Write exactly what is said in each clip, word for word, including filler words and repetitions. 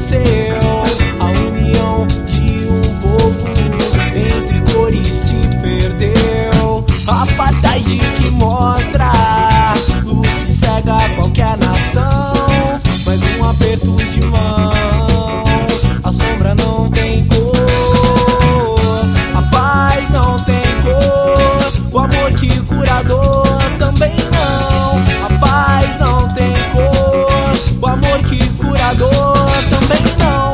aconteceu. A união de um povo entre cores se perdeu. Apartheid que mostra luz que cega qualquer nação, mas um aperto de mão, a sombra não tem cor, a paz não tem cor, o amor que curador também não. A paz não tem cor, o amor que curador também não.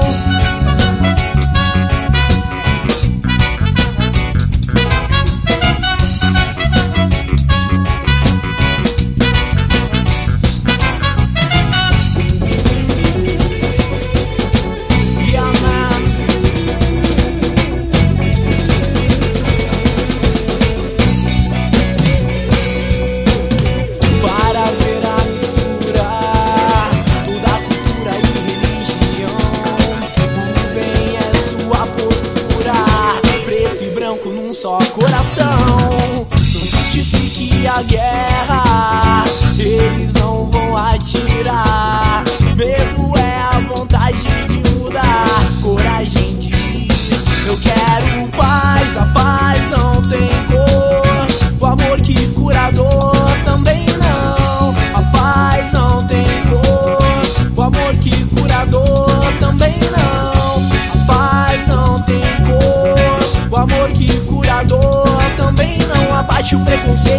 Num só coração, não justifique a guerra, eles não vão atirar. Medo é a vontade de mudar, coragem diz: eu quero paz. A paz não tem cor, o amor que curador também não. A paz não tem cor, o amor que curador também não. A paz não tem cor, o amor que curador também não. Abate o preconceito.